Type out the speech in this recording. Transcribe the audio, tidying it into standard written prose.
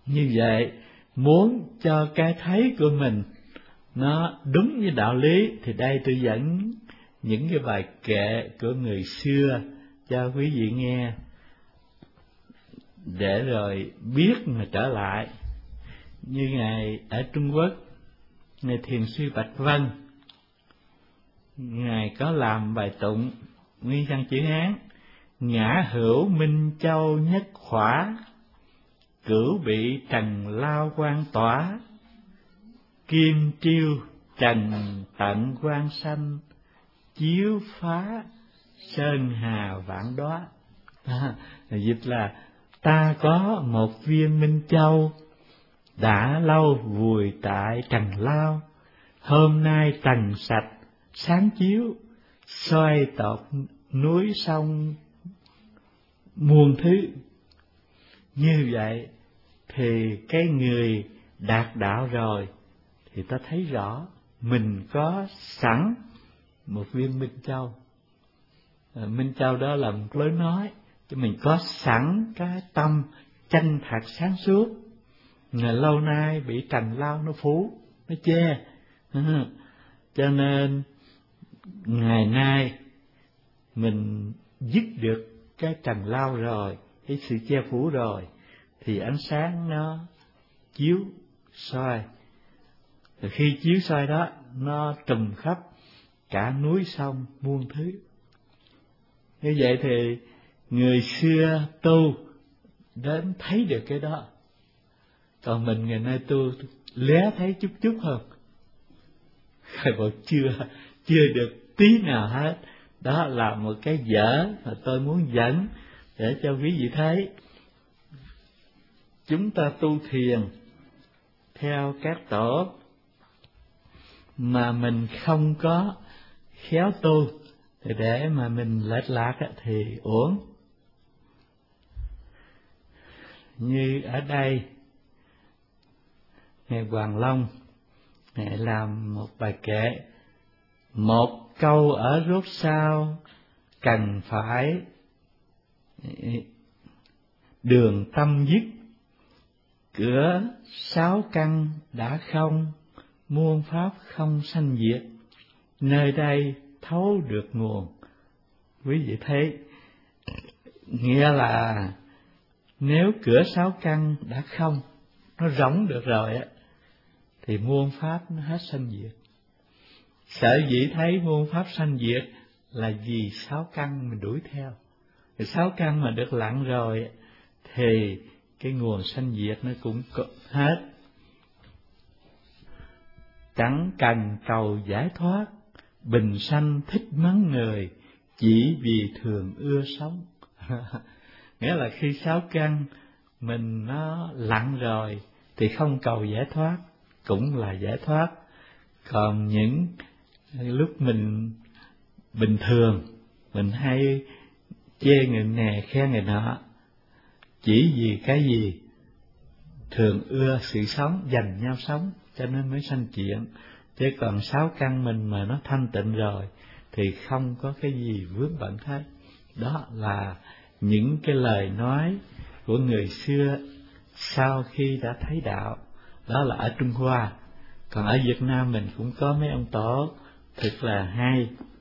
Như vậy, muốn cho cái thấy của mình nó đúng với đạo lý, thì đây tôi dẫn những cái bài kệ của người xưa cho quý vị nghe, để rồi biết mà trở lại. Như Ngài ở Trung Quốc, Ngài Thiền sư Bạch Vân, Ngài có làm bài tụng nguyên văn chữ Hán: ngã hữu minh châu nhất khỏa, cửu bị trần lao quan tỏa, kim triêu trần tận quan sanh, chiếu phá sơn hà vạn đóa. Dịch là ta có một viên minh châu, đã lâu vùi tại trần lao, hôm nay trần sạch sáng chiếu, soi tột núi sông muôn thứ. Như vậy thì cái người đạt đạo rồi thì ta thấy rõ mình có sẵn một viên minh châu. Minh châu đó là một lối nói, chứ mình có sẵn cái tâm chân thật sáng suốt. Ngày lâu nay bị trần lao nó phủ, nó che, cho nên ngày nay mình dứt được cái trần lao rồi, cái sự che phủ rồi, thì ánh sáng nó chiếu soi. Rồi khi chiếu soi đó, nó trùm khắp cả núi sông muôn thứ. Như vậy thì người xưa tu đến thấy được cái đó, còn mình ngày nay tu lé thấy chút chút hơn, còn chưa được tí nào hết. Đó là một cái dở mà tôi muốn dẫn để cho quý vị thấy. Chúng ta tu thiền theo các tổ mà mình không có khéo tu, thì để mà mình lệch lạc thì uổng. Như ở đây, Ngài Hoàng Long Ngài làm một bài kệ: một câu ở rốt sao cần phải đường tâm dứt, cửa sáu căn đã không, muôn pháp không sanh diệt, nơi đây thấu được nguồn. Quý vị thấy, nghĩa là nếu cửa sáu căn đã không, nó rỗng được rồi á, thì muôn pháp nó hết sanh diệt. Sở dĩ thấy muôn pháp sanh diệt là vì sáu căn mình đuổi theo. Thì sáu căn mà được lặng rồi thì cái nguồn sanh diệt nó cũng hết. Chẳng cần cầu giải thoát, bình sanh thích mắng người, chỉ vì thường ưa sống. Nghĩa là khi sáu căn mình nó lặng rồi thì không cầu giải thoát cũng là giải thoát. Còn những lúc mình bình thường, mình hay chê người này khen người nọ, chỉ vì cái gì? Thường ưa sự sống, dành nhau sống, cho nên mới sanh chuyện. Chứ còn sáu căn mình mà nó thanh tịnh rồi thì không có cái gì vướng bận hết. Đó là những cái lời nói của người xưa sau khi đã thấy đạo. Đó là ở Trung Hoa. Còn ở Việt Nam mình cũng có mấy ông tổ thật là hay.